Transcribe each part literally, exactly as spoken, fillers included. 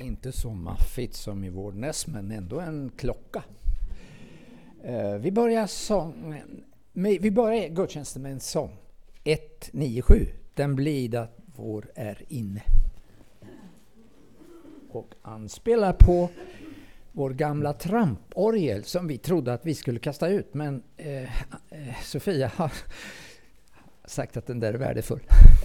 Inte så maffigt som i Vårdnäs, men ändå en klocka. Uh, vi börjar sången, med, vi börjar gudstjänsten med en sång. ett nio sju. Den blir att vår är inne. Och anspelar på vår gamla tramporgel som vi trodde att vi skulle kasta ut. Men uh, uh, Sofia har sagt att den där är värdefull.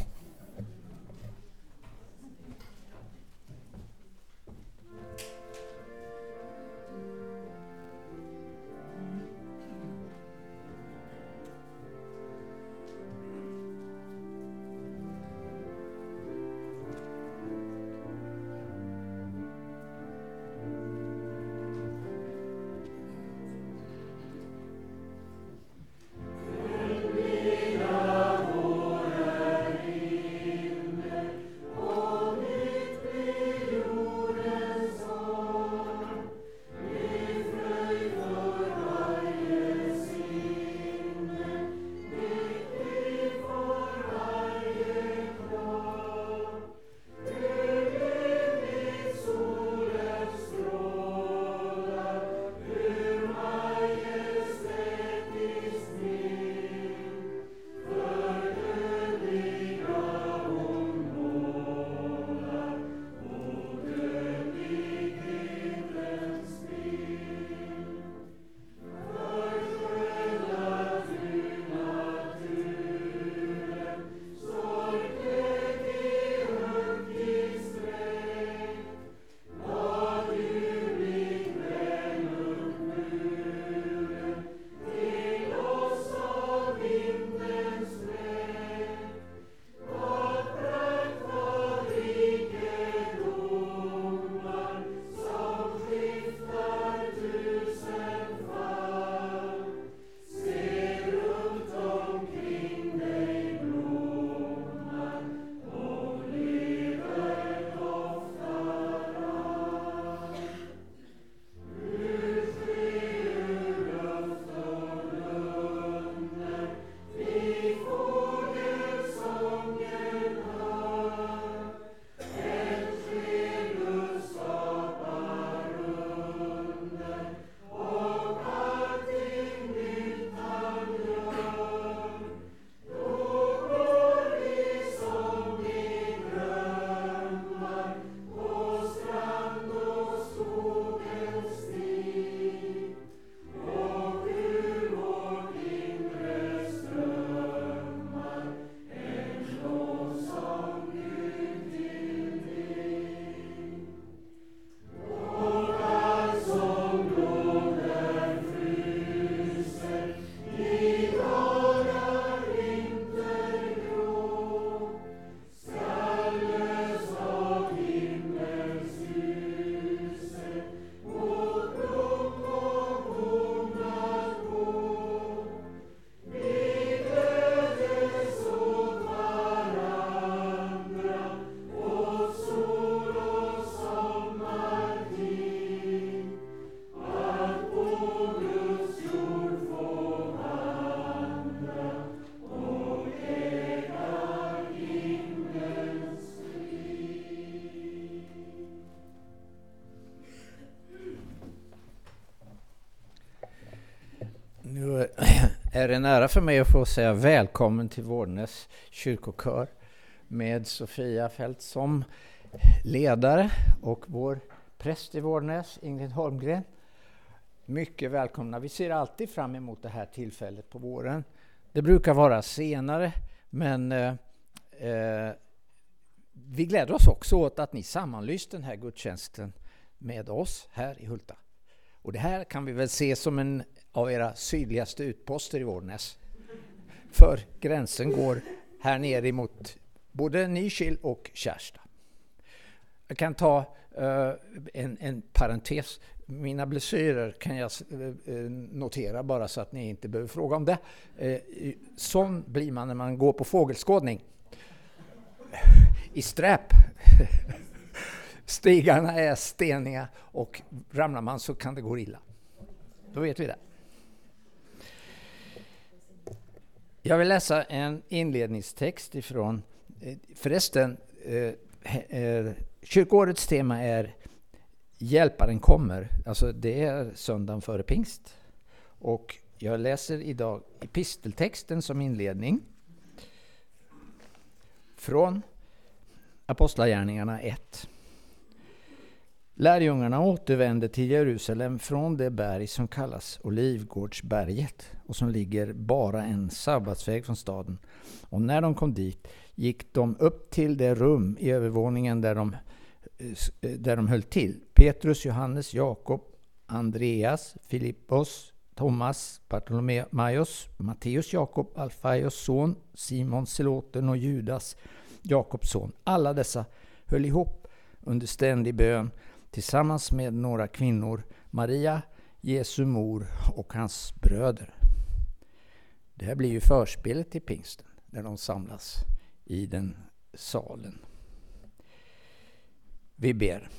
Är det en ära för mig att få säga välkommen till Vårdnäs kyrkokör med Sofia Fält som ledare och vår präst i Vårdnäs, Ingrid Holmgren. Mycket välkomna. Vi ser alltid fram emot det här tillfället på våren. Det brukar vara senare, men eh, eh, vi gläder oss också åt att ni sammanlyst den här gudstjänsten med oss här i Hulta. Och det här kan vi väl se som en av era sydligaste utposter i Vårdnäs. För gränsen går här nere emot både Nykil och Kärsta. Jag kan ta uh, en, en parentes. Mina blessyrer kan jag uh, notera bara så att ni inte behöver fråga om det. Uh, sån blir man när man går på fågelskådning. I sträp. Stigarna är steniga och ramlar man så kan det gå illa. Då vet vi det. Jag vill läsa en inledningstext ifrån, förresten, Kyrkårets tema är Hjälparen kommer. Alltså det är söndagen före pingst. Och jag läser idag episteltexten som inledning från Apostlagärningarna ett. Lärjungarna återvände till Jerusalem från det berg som kallas Olivgårdsberget och som ligger bara en sabbatsväg från staden. Och när de kom dit gick de upp till det rum i övervåningen där de, där de höll till. Petrus, Johannes, Jakob, Andreas, Filippos, Thomas, Bartolomaios, Matteus, Jakob, Alfaios son, Simon Zeloten och Judas, Jakobs son. Alla dessa höll ihop under ständig bön tillsammans med några kvinnor, Maria, Jesu mor och hans bröder. Det här blir ju förspelet till pingsten där de samlas i den salen. Vi ber.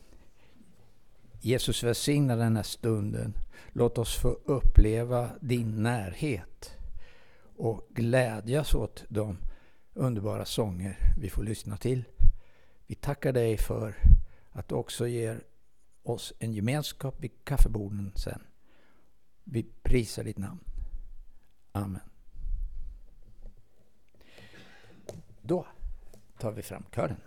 Jesus, välsigna den här stunden. Låt oss få uppleva din närhet och glädjas åt de underbara sånger vi får lyssna till. Vi tackar dig för att du också ger oss en gemenskap vid kaffeborden sen. Vi prisar ditt namn. Amen. Då tar vi fram kören.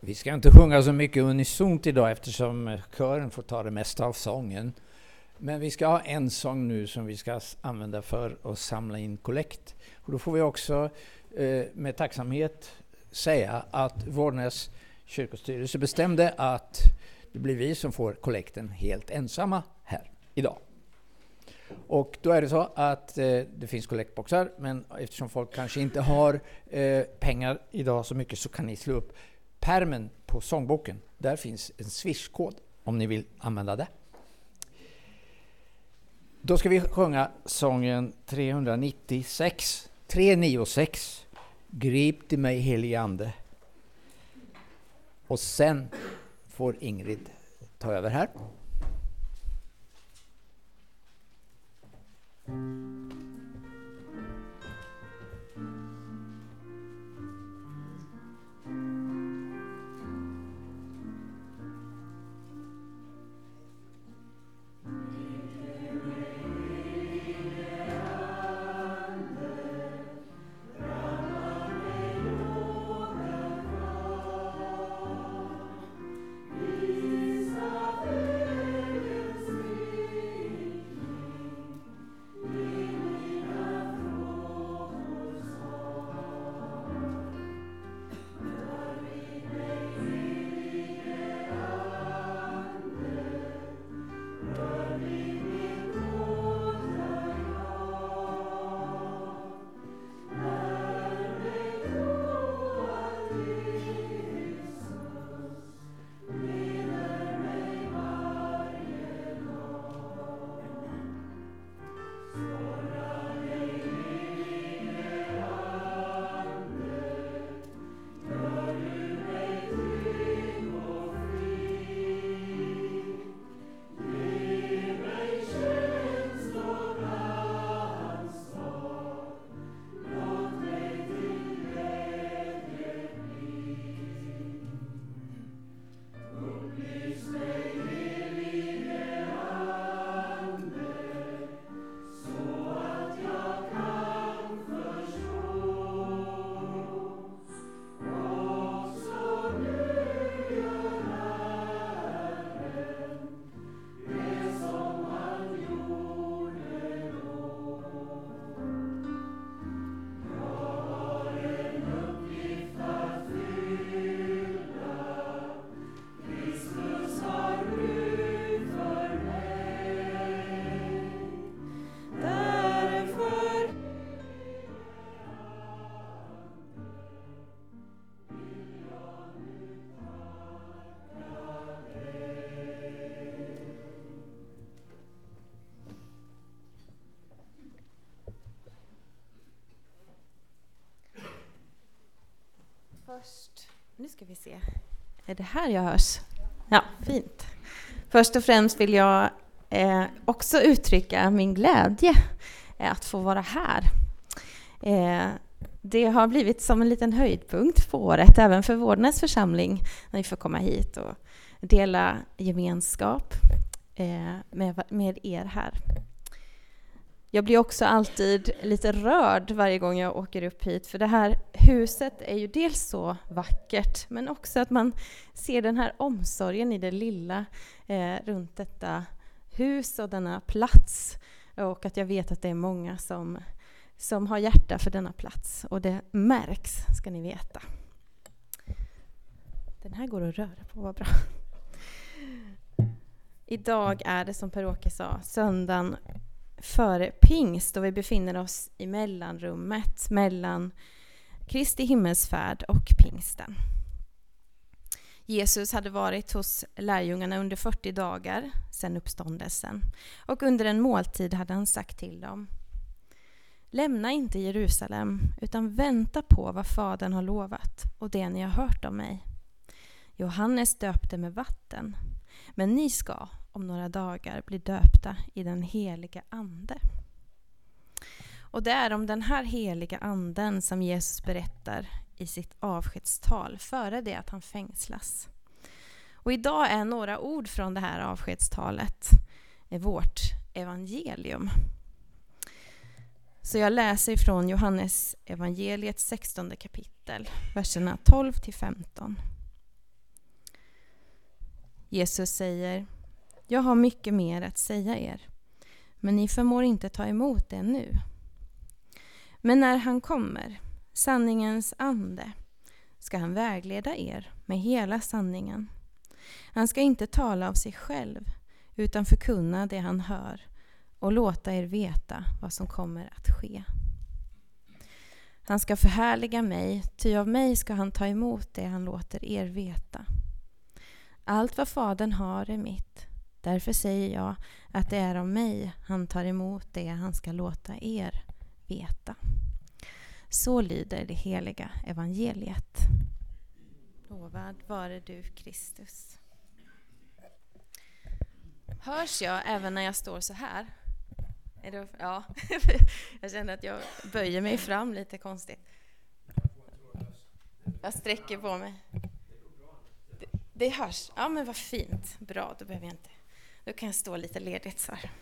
Vi ska inte sjunga så mycket unisont idag eftersom kören får ta det mesta av sången. Men vi ska ha en sång nu som vi ska använda för att samla in kollekt. Och då får vi också eh, med tacksamhet säga att Vårnäs kyrkostyrelse bestämde att det blir vi som får kollekten helt ensamma här idag. Och då är det så att eh, det finns kollektboxar, men eftersom folk kanske inte har eh, pengar idag så mycket så kan ni slå upp pärmen på sångboken. Där finns en Swish-kod om ni vill använda det. Då ska vi sjunga sången trehundranittiosex, trehundranittiosex, Grip till mig helige ande. Och sen får Ingrid ta över här. Först, nu ska vi se. Är det här jag hörs? Ja, fint. Först och främst vill jag eh, också uttrycka min glädje eh, att få vara här. Eh, det har blivit som en liten höjdpunkt på året, även för Vårnäs församling, när vi får komma hit och dela gemenskap eh, med, med er här. Jag blir också alltid lite rörd varje gång jag åker upp hit, för det här huset är ju dels så vackert, men också att man ser den här omsorgen i det lilla eh, runt detta hus och denna plats, och att jag vet att det är många som, som har hjärta för denna plats, och det märks, ska ni veta. Den här går att röra på, vad bra. Idag är det, som Per-Åke sa, söndagen före pingst, och vi befinner oss i mellanrummet mellan Kristi himmelsfärd och pingsten. Jesus hade varit hos lärjungarna under fyrtio dagar sedan uppståndelsen, och under en måltid hade han sagt till dem: lämna inte Jerusalem, utan vänta på vad Fadern har lovat och det ni har hört om mig. Johannes döpte med vatten, men ni ska om några dagar bli döpta i den heliga ande. Och det är om den här heliga anden som Jesus berättar i sitt avskedstal före det att han fängslas. Och idag är några ord från det här avskedstalet vårt evangelium. Så jag läser ifrån Johannes evangeliets sextonde kapitel, verserna tolv till femton. Jesus säger: jag har mycket mer att säga er, men ni förmår inte ta emot det nu. Men när han kommer, sanningens ande, ska han vägleda er med hela sanningen. Han ska inte tala av sig själv, utan förkunna det han hör och låta er veta vad som kommer att ske. Han ska förhärliga mig, ty av mig ska han ta emot det han låter er veta. Allt vad Fadern har är mitt. Därför säger jag att det är av mig han tar emot det han ska låta er veta. Så lyder det heliga evangeliet. Lovad vare du, Kristus. Hörs jag även när jag står så här? Är det, ja, jag känner att jag böjer mig fram lite konstigt. Jag sträcker på mig. Det, det hörs. Ja, men vad fint. Bra, då behöver jag inte. Då kan jag stå lite ledigt så här.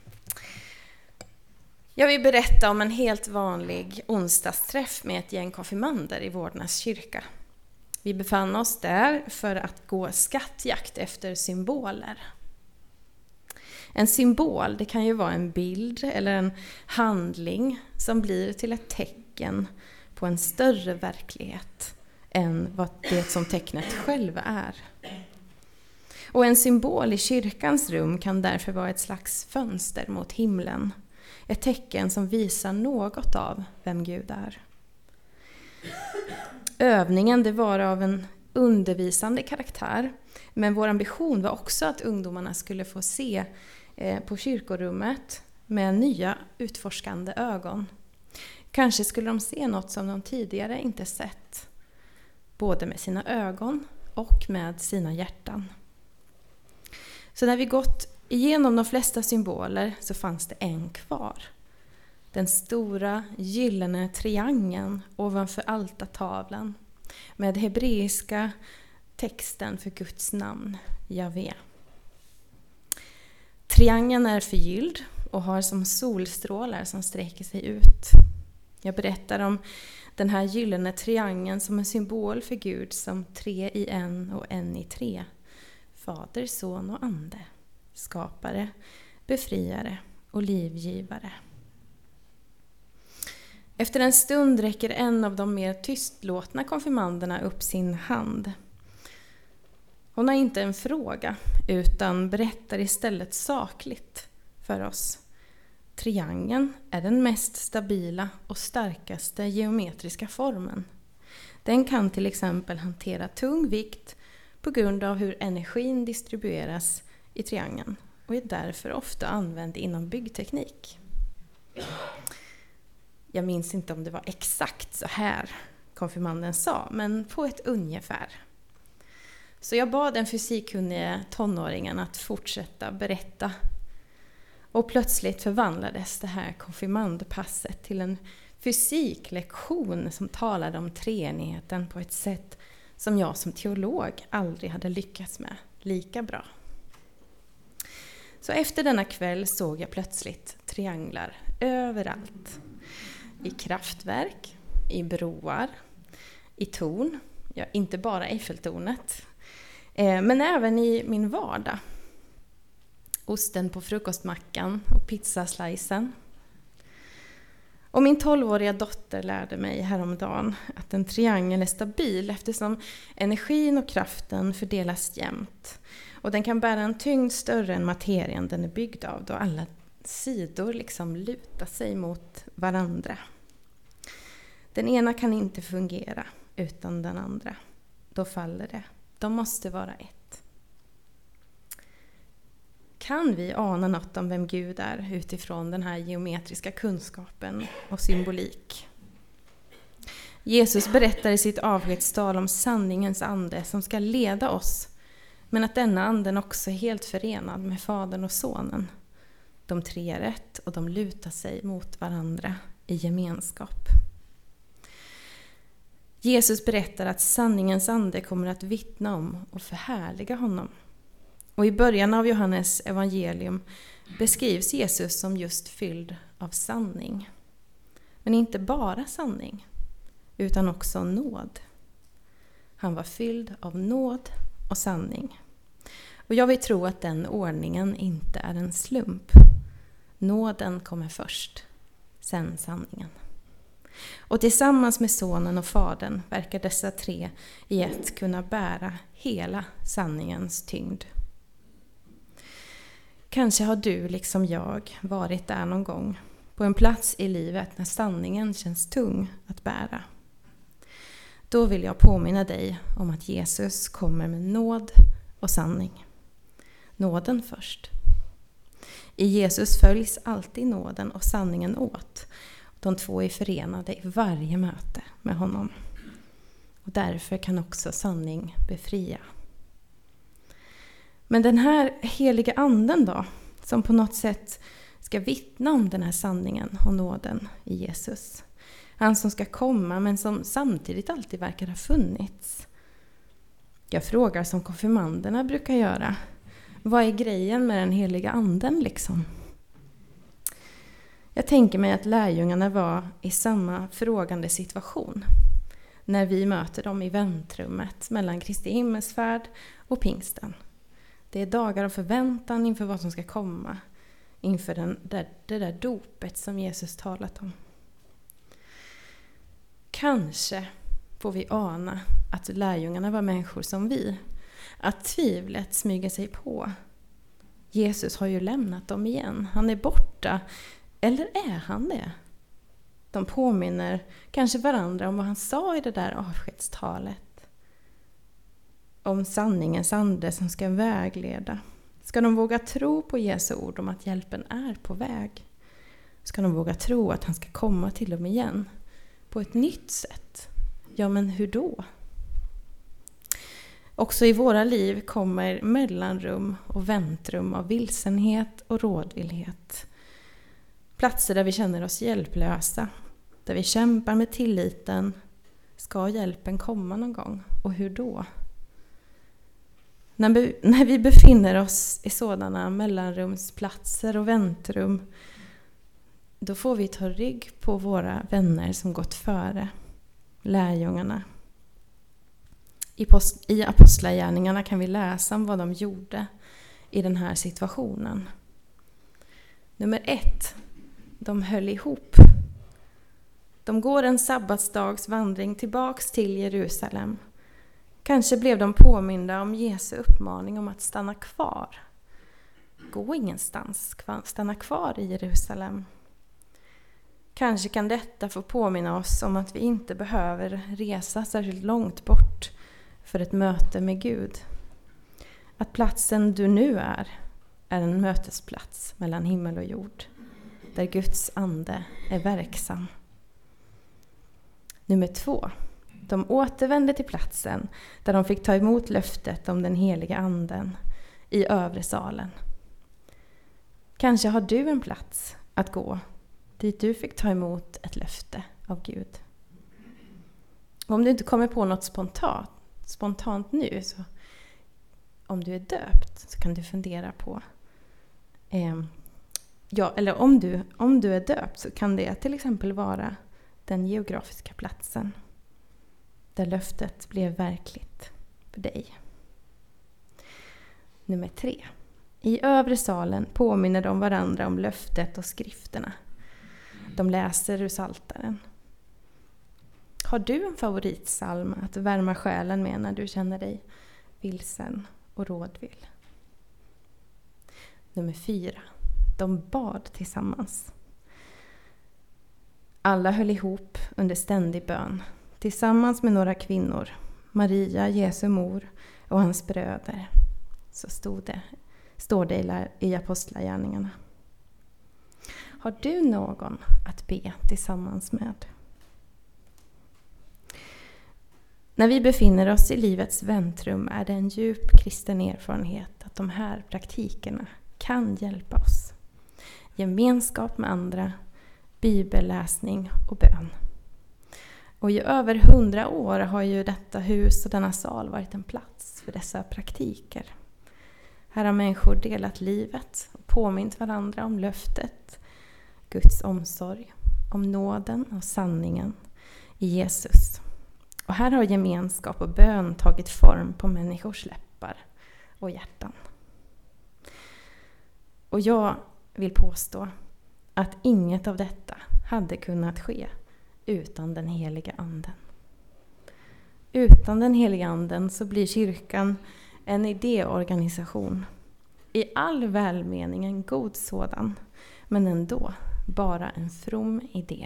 Jag vill berätta om en helt vanlig onsdagsträff med ett gäng konfirmander i Vårdnäs kyrka. Vi befann oss där för att gå skattjakt efter symboler. En symbol, det kan ju vara en bild eller en handling som blir till ett tecken på en större verklighet än vad det som tecknet själv är. Och en symbol i kyrkans rum kan därför vara ett slags fönster mot himlen. Ett tecken som visar något av vem Gud är. Övningen det var av en undervisande karaktär, men vår ambition var också att ungdomarna skulle få se på kyrkorummet med nya utforskande ögon. Kanske skulle de se något som de tidigare inte sett, både med sina ögon och med sina hjärtan. Så när vi gått igenom de flesta symboler så fanns det en kvar. Den stora gyllene triangeln ovanför altartavlan med hebreiska texten för Guds namn, Javé. Triangeln är förgylld och har som solstrålar som sträcker sig ut. Jag berättar om den här gyllene triangeln som en symbol för Gud som tre i en och en i tre. Fader, son och ande. Skapare, befriare och livgivare. Efter en stund räcker en av de mer tystlåtna konfirmanderna upp sin hand. Hon har inte en fråga utan berättar istället sakligt för oss. Triangeln är den mest stabila och starkaste geometriska formen. Den kan till exempel hantera tung vikt på grund av hur energin distribueras i triangeln och är därför ofta använd inom byggteknik. Jag minns inte om det var exakt så här konfirmanden sa, men på ett ungefär. Så jag bad den fysikkunniga tonåringen att fortsätta berätta. Och plötsligt förvandlades det här konfirmandpasset till en fysiklektion som talade om treenigheten på ett sätt som jag som teolog aldrig hade lyckats med lika bra. Så efter denna kväll såg jag plötsligt trianglar överallt. I kraftverk, i broar, i torn. Ja, inte bara Eiffeltornet. Eh, men även i min vardag. Osten på frukostmackan och pizzaslicen. Och min tolvåriga dotter lärde mig häromdagen att en triangel är stabil eftersom energin och kraften fördelas jämnt. Och den kan bära en tyngd större än materien den är byggd av då alla sidor liksom lutar sig mot varandra. Den ena kan inte fungera utan den andra. Då faller det. De måste vara ett. Kan vi ana något om vem Gud är utifrån den här geometriska kunskapen och symbolik? Jesus berättar i sitt avskedstal om sanningens ande som ska leda oss, men att denna anden också är helt förenad med Fadern och Sonen. De tre är ett och de lutar sig mot varandra i gemenskap. Jesus berättar att sanningens ande kommer att vittna om och förhärliga honom. Och i början av Johannes evangelium beskrivs Jesus som just fylld av sanning. Men inte bara sanning, utan också nåd. Han var fylld av nåd och sanning. Och Och jag vill tro att den ordningen inte är en slump. Nåden kommer först, sen sanningen. Och tillsammans med sonen och fadern verkar dessa tre i ett kunna bära hela sanningens tyngd. Kanske har du liksom jag varit där någon gång, på en plats i livet när sanningen känns tung att bära. Då vill jag påminna dig om att Jesus kommer med nåd och sanning. Nåden först. I Jesus följs alltid nåden och sanningen åt. De två är förenade i varje möte med honom. Och därför kan också sanning befria. Men den här heliga anden då, som på något sätt ska vittna om den här sanningen och nåden i Jesus. Han som ska komma men som samtidigt alltid verkar ha funnits. Jag frågar som konfirmanderna brukar göra. Vad är grejen med den heliga anden liksom? Jag tänker mig att lärjungarna var i samma frågande situation när vi möter dem i väntrummet mellan Kristi himmelsfärd och pingsten. Det är dagar av förväntan inför vad som ska komma, inför den där, det där dopet som Jesus talat om. Kanske får vi ana att lärjungarna var människor som vi, att tvivlet smyger sig på. Jesus har ju lämnat dem igen, han är borta. Eller är han det? De påminner kanske varandra om vad han sa i det där avskedstalet. Om sanningens ande som ska vägleda. Ska de våga tro på Jesu ord om att hjälpen är på väg? Ska de våga tro att han ska komma till dem igen? På ett nytt sätt? Ja, men hur då? Också i våra liv kommer mellanrum och väntrum av vilsenhet och rådvillhet. Platser där vi känner oss hjälplösa, där vi kämpar med tilliten. Ska hjälpen komma någon gång? Och hur då? När vi, när vi befinner oss i sådana mellanrumsplatser och väntrum, då får vi ta rygg på våra vänner som gått före, lärjungarna. I, post, I apostlagärningarna kan vi läsa om vad de gjorde i den här situationen. Nummer ett. De höll ihop. De går en sabbatsdags vandring tillbaks till Jerusalem. Kanske blev de påminda om Jesu uppmaning om att stanna kvar. Gå ingenstans, stanna kvar i Jerusalem. Kanske kan detta få påminna oss om att vi inte behöver resa särskilt långt bort för ett möte med Gud. Att platsen du nu är, är en mötesplats mellan himmel och jord. Där Guds ande är verksam. Nummer två. De återvände till platsen där de fick ta emot löftet om den heliga anden i övre salen. Kanske har du en plats att gå dit du fick ta emot ett löfte av Gud. Om du inte kommer på något spontant, spontant nu, så om du är döpt så kan du fundera på eh, Ja, eller om du, om du är döpt så kan det till exempel vara den geografiska platsen där löftet blev verkligt för dig. Nummer tre. I övre salen påminner de varandra om löftet och skrifterna. De läser ur Psaltaren. Har du en favoritsalm att värma själen med när du känner dig vilsen och rådvill? Nummer fyra. De bad tillsammans. Alla höll ihop under ständig bön. Tillsammans med några kvinnor. Maria, Jesu mor och hans bröder. Så stod det, står det i apostlagärningarna. Har du någon att be tillsammans med? När vi befinner oss i livets väntrum är det en djup kristen erfarenhet att de här praktikerna kan hjälpa oss. Gemenskap med andra, bibelläsning och bön. Och i över hundra år har ju detta hus och denna sal varit en plats för dessa praktiker. Här har människor delat livet och påmint varandra om löftet, Guds omsorg, om nåden och sanningen i Jesus. Och här har gemenskap och bön tagit form på människors läppar och hjärtan. Och jag vill påstå att inget av detta hade kunnat ske utan den heliga anden. Utan den heliga anden så blir kyrkan en idéorganisation. I all välmening en god sådan, men ändå bara en from idé.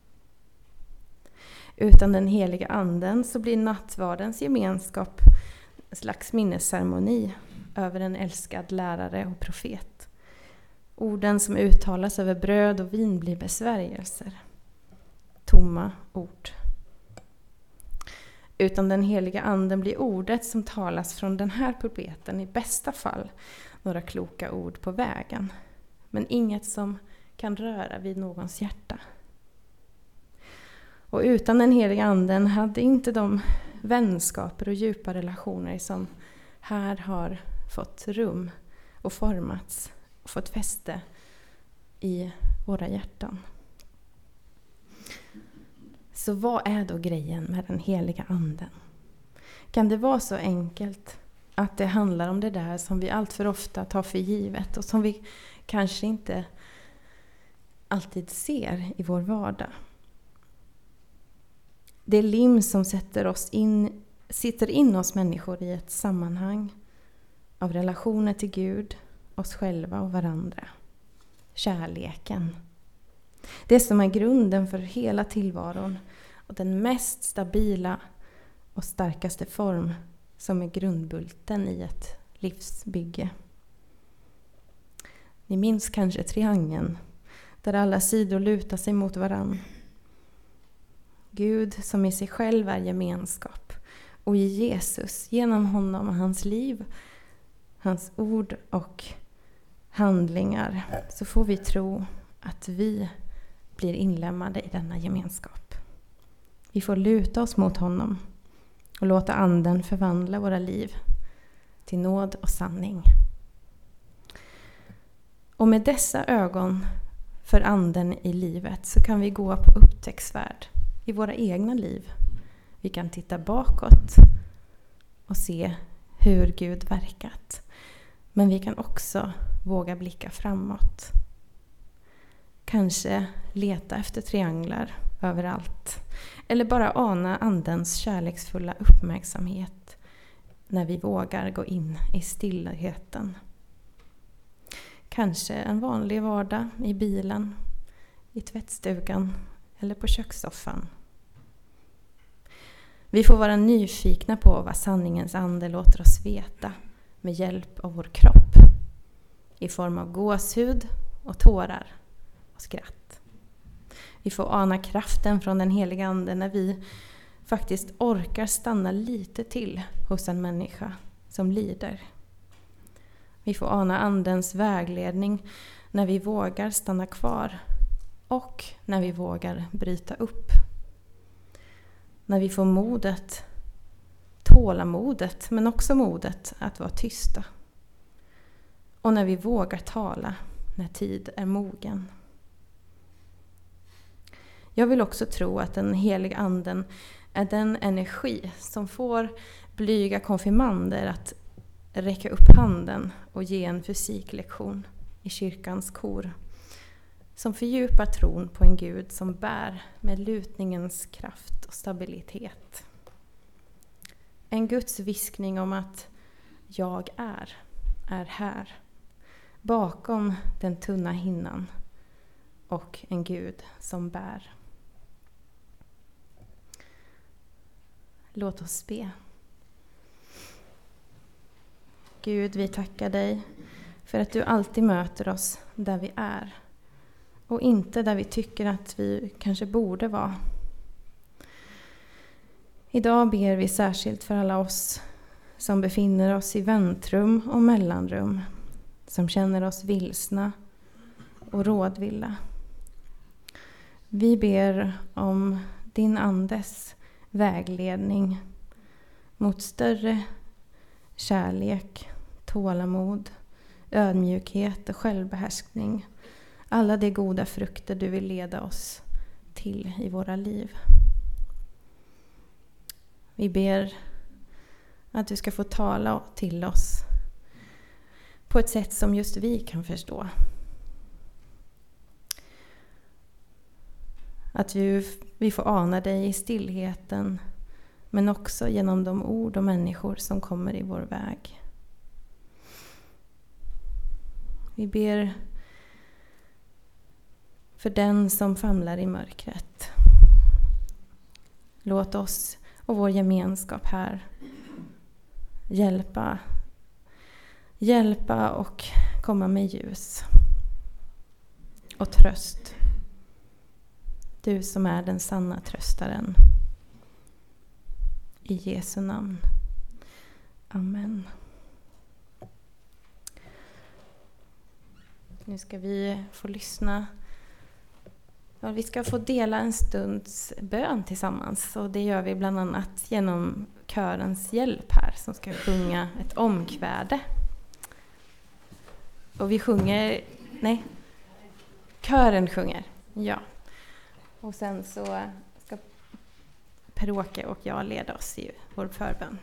Utan den heliga anden så blir nattvardens gemenskap en slags minnesceremoni över en älskad lärare och profet. Orden som uttalas över bröd och vin blir besvärjelser. Tomma ord. Utan den heliga anden blir ordet som talas från den här pulpeten i bästa fall några kloka ord på vägen, men inget som kan röra vid någons hjärta. Och utan den heliga anden hade inte de vänskaper och djupa relationer som här har fått rum och formats och fått fäste i våra hjärtan. Så vad är då grejen med den heliga anden? Kan det vara så enkelt att det handlar om det där som vi allt för ofta tar för givet och som vi kanske inte alltid ser i vår vardag? Det är lim som sätter oss in, sitter in oss människor i ett sammanhang av relationer till Gud, oss själva och varandra. Kärleken. Det som är grunden för hela tillvaron och den mest stabila och starkaste form som är grundbulten i ett livsbygge. Ni minns kanske triangeln där alla sidor lutar sig mot varann. Gud som i sig själv är gemenskap och i Jesus, genom honom och hans liv, hans ord och handlingar, så får vi tro att vi blir inlemmade i denna gemenskap. Vi får luta oss mot honom och låta anden förvandla våra liv till nåd och sanning. Och med dessa ögon för anden i livet så kan vi gå på upptäcktsfärd i våra egna liv. Vi kan titta bakåt och se hur Gud verkat. Men vi kan också våga blicka framåt. Kanske leta efter trianglar överallt. Eller bara ana andens kärleksfulla uppmärksamhet när vi vågar gå in i stillheten. Kanske en vanlig vardag i bilen, i tvättstugan eller på kökssoffan. Vi får vara nyfikna på vad sanningens ande låter oss veta med hjälp av vår kropp. I form av gåshud och tårar och skratt. Vi får ana kraften från den heliga ande när vi faktiskt orkar stanna lite till hos en människa som lider. Vi får ana andens vägledning när vi vågar stanna kvar och när vi vågar bryta upp. När vi får modet, tålamodet, men också modet att vara tysta. Och när vi vågar tala när tid är mogen. Jag vill också tro att den heliga anden är den energi som får blyga konfirmander att räcka upp handen och ge en fysiklektion i kyrkans kor. Som fördjupar tron på en Gud som bär med lutningens kraft och stabilitet. En Guds viskning om att jag är, är här. Bakom den tunna hinnan och en Gud som bär. Låt oss be. Gud, vi tackar dig för att du alltid möter oss där vi är. Och inte där vi tycker att vi kanske borde vara. Idag ber vi särskilt för alla oss som befinner oss i väntrum och mellanrum. Som känner oss vilsna och rådvilla. Vi ber om din andes vägledning mot större kärlek, tålamod, ödmjukhet och självbehärskning. Alla de goda frukter du vill leda oss till i våra liv. Vi ber att du ska få tala till oss på ett sätt som just vi kan förstå. Att vi, vi får ana dig i stillheten, men också genom de ord och människor som kommer i vår väg. Vi ber för den som famlar i mörkret. Låt oss och vår gemenskap här hjälpa, hjälpa och komma med ljus och tröst. Du som är den sanna tröstaren. I Jesu namn. Amen. Nu ska vi få lyssna. Ja, vi ska få dela en stunds bön tillsammans. Och det gör vi bland annat genom körens hjälp här som ska sjunga ett omkväde. Och vi sjunger... Nej, kören sjunger. Ja. Och sen så ska Per-Åke och jag leda oss i vår förbön.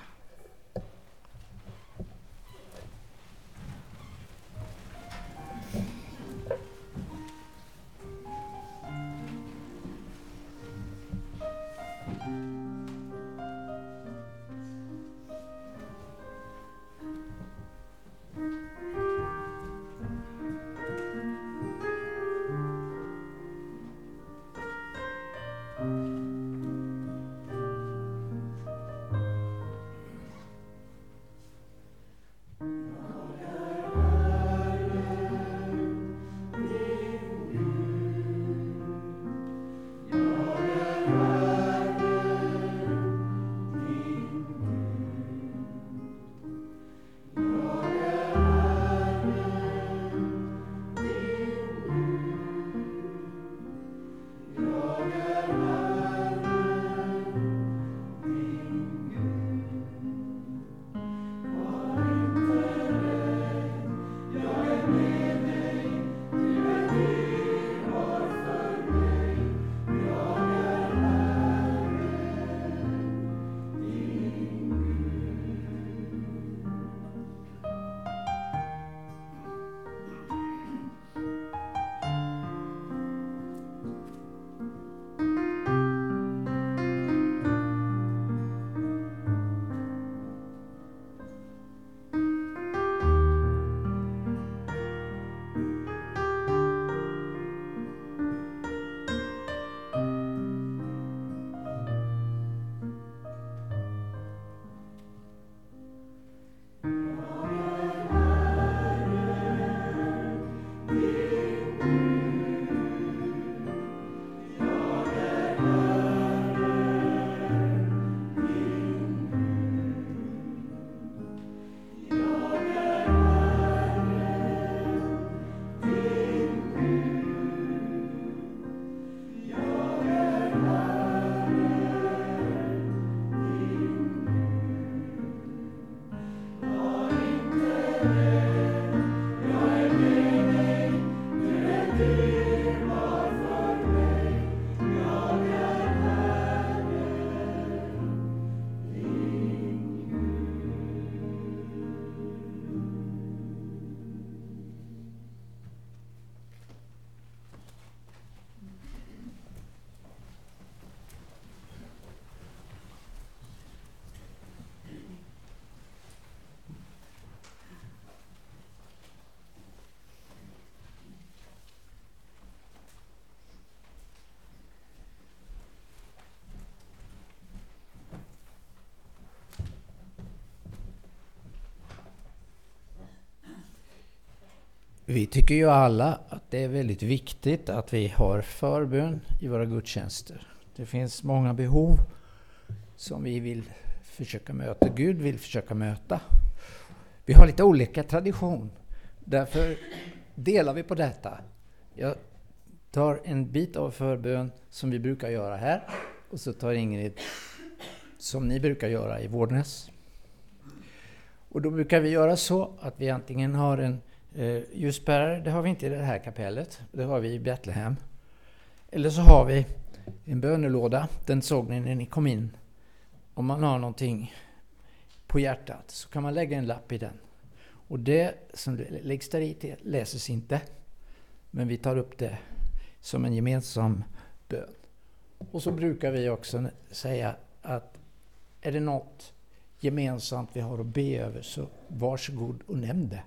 Vi tycker ju alla att det är väldigt viktigt att vi har förbön i våra gudstjänster. Det finns många behov som vi vill försöka möta. Gud vill försöka möta. Vi har lite olika tradition. Därför delar vi på detta. Jag tar en bit av förbön som vi brukar göra här. Och så tar Ingrid som ni brukar göra i Vårdnäs. Och då brukar vi göra så att vi antingen har en eh, ljusbärare. Det har vi inte i det här kapellet. Det har vi i Betlehem. Eller så har vi en bönelåda. Den såg ni när ni kom in. Om man har någonting på hjärtat så kan man lägga en lapp i den. Och det som läggs där i läses inte, men vi tar upp det som en gemensam bön. Och så brukar vi också säga att är det något gemensamt vi har att be över, så varsågod och nämn det.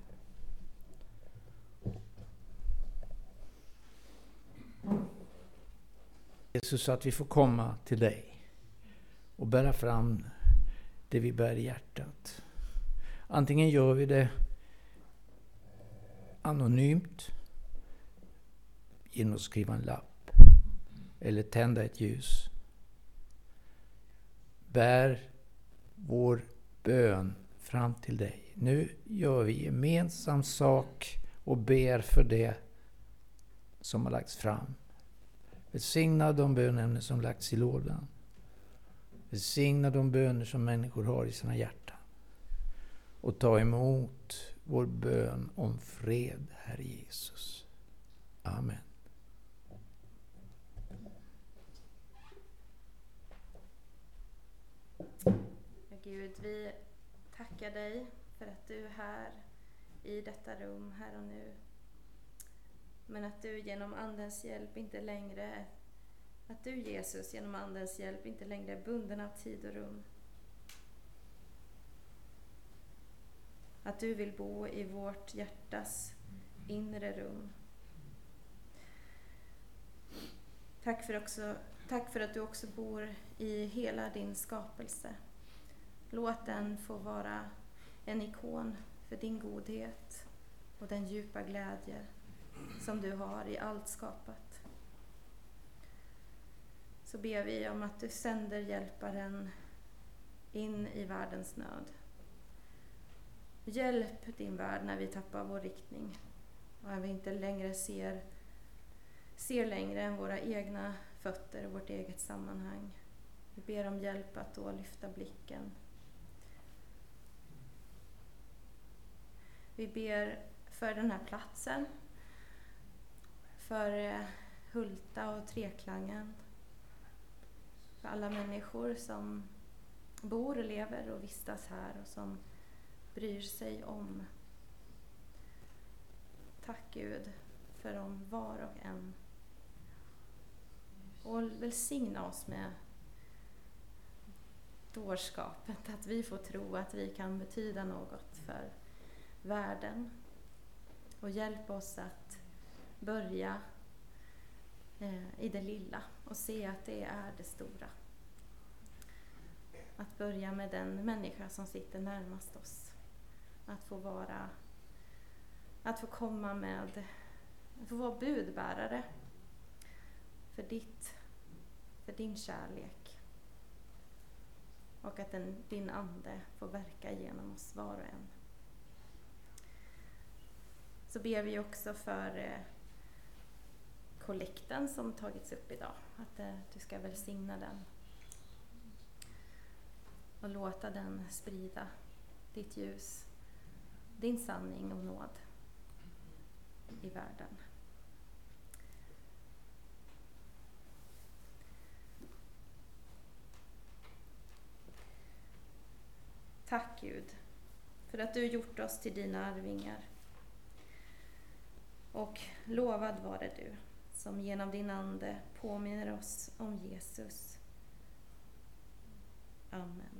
Jesus, så att vi får komma till dig och bära fram det vi bär i hjärtat. Antingen gör vi det anonymt genom att skriva en lapp eller tända ett ljus. Bär vår bön fram till dig. Nu gör vi gemensam sak och ber för det som har lagts fram. Välsigna de bönämnen som lagts i lådan. Välsigna de böner som människor har i sina hjärtan. Och ta emot vår bön om fred, Herre Jesus. Amen. Gud, vi tackar dig för att du är här i detta rum, här och nu. Men att du genom Andens hjälp inte längre, att du Jesus genom Andens hjälp inte längre är bunden av tid och rum. Att du vill bo i vårt hjärtas inre rum. Tack för, också, tack för att du också bor i hela din skapelse. Låt den få vara en ikon för din godhet och den djupa glädje som du har i allt skapat. Så ber vi om att du sänder hjälparen in i världens nöd. Hjälp din värld när vi tappar vår riktning och när vi inte längre ser, ser längre än våra egna fötter och vårt eget sammanhang. Vi ber om hjälp att då lyfta blicken. Vi ber för den här platsen, för Hulta och Treklangen, för alla människor som bor, lever och vistas här och som bryr sig om. Tack Gud för dem var och en. Och välsigna oss med dårskapet, att vi får tro att vi kan betyda något för världen. Och hjälp oss att börja eh, i det lilla och se att det är det stora. Att börja med den människa som sitter närmast oss. Att få vara, att få komma med, att få vara budbärare för ditt, för din kärlek. Och att den, din ande får verka genom oss var och en. Så ber vi också för eh, kollekten som tagits upp idag. Att eh, du ska välsigna den. Och låta den sprida ditt ljus, din sanning och nåd i världen. Tack Gud för att du gjort oss till dina arvingar. Och lovad vare du som genom din ande påminner oss om Jesus. Amen.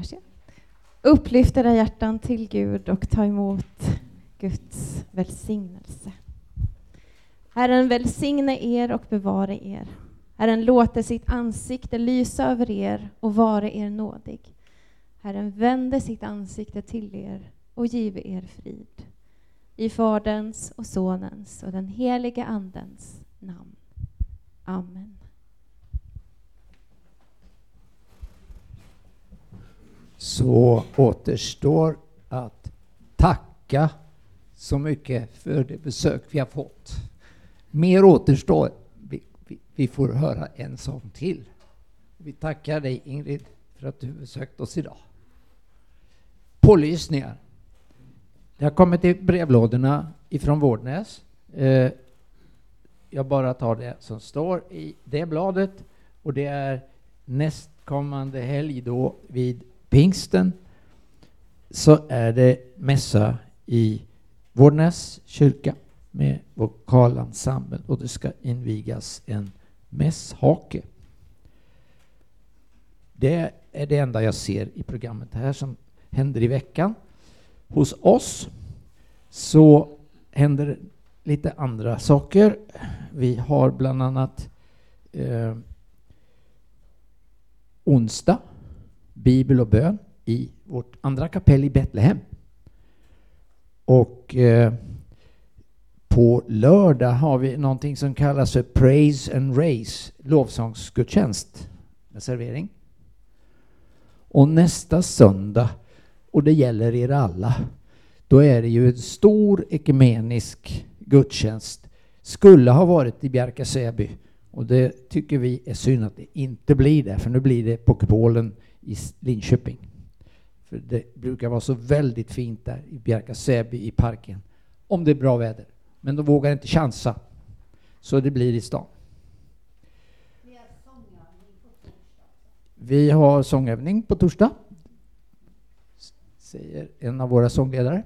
hörs jag. Upplyft era hjärtan till Gud och ta emot Guds välsignelse. Herren välsigne er och bevara er. Herren låter sitt ansikte lysa över er och vara er nådig. Herren vänder sitt ansikte till er och give er frid. I Faderns och Sonens och den heliga Andens namn. Amen. Så återstår att tacka så mycket för det besök vi har fått. Mer återstår. Vi, vi, vi får höra en sång till. Vi tackar dig, Ingrid, för att du besökt oss idag. Pålysningar. Det har kommit i brevlådorna ifrån Vårdnäs. Eh, jag bara tar det som står i det bladet. Och det är nästkommande helg då vid Pingsten. Så är det mässa i Vårdnäs kyrka med vokalensemble. Och det ska invigas en mässhake. Det är det enda jag ser i programmet här som händer i veckan. Hos oss så händer lite andra saker. Vi har bland annat eh, onsdag bibel och bön i vårt andra kapell i Betlehem. Och eh, på lördag har vi någonting som kallas för Praise and Raise, lovsångsgudstjänst med servering. Och nästa söndag, och det gäller er alla, då är det ju en stor ekumenisk gudstjänst. Skulle ha varit i Bjärka-Säby, och det tycker vi är synd att det inte blir det, för nu blir det på Kupolen i Linköping. För det brukar vara så väldigt fint där i Bjärka-Säby i parken, om det är bra väder. Men de vågar inte chansa, så det blir i stan. Vi har sångövning på torsdag, säger en av våra sångledare.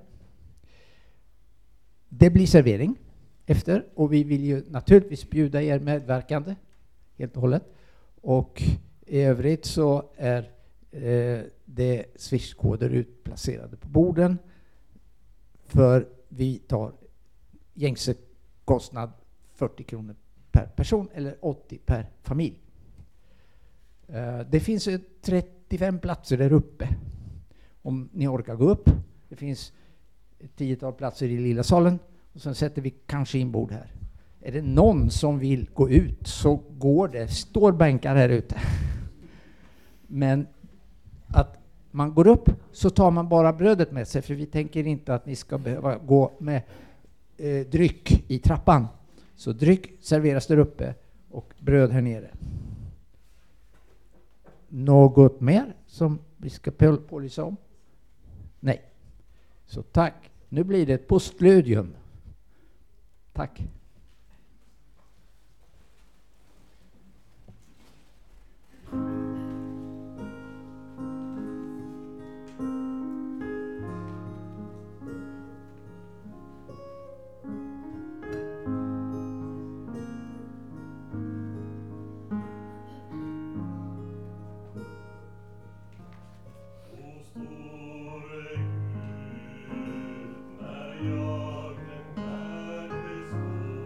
Det blir servering efter, och vi vill ju naturligtvis bjuda er medverkande helt och hållet. Och i övrigt så är eh, det swishkoder utplacerade på borden, för vi tar gängse kostnad fyrtio kronor per person eller åttio per familj. Uh, det finns trettiofem platser där uppe om ni orkar gå upp. Det finns ett tiotal platser i lilla salen, och sen sätter vi kanske in bord här. Är det någon som vill gå ut så går det. Står bänkar här ute. Men att man går upp så tar man bara brödet med sig, för vi tänker inte att ni ska behöva gå med eh, dryck i trappan. Så dryck serveras där uppe och bröd här nere. Något mer som vi ska pålysa om? Nej. Så tack. Nu blir det ett postludium. Tack. Jag den här beskådar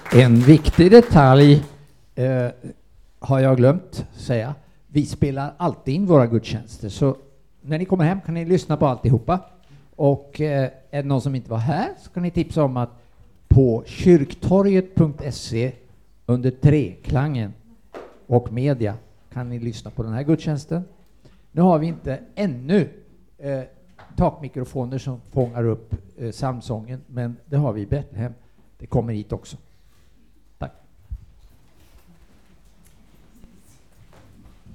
En viktig detalj eh, har jag glömt säga. Vi spelar alltid in våra gudstjänster, så när ni kommer hem kan ni lyssna på alltihopa. Och eh, är det någon som inte var här så kan ni tipsa om att på kyrktorget punkt se under treklangen och media kan ni lyssna på den här gudstjänsten. Nu har vi inte ännu eh, takmikrofoner som fångar upp eh, psalmsången, men det har vi i Betlehem. Det kommer hit också.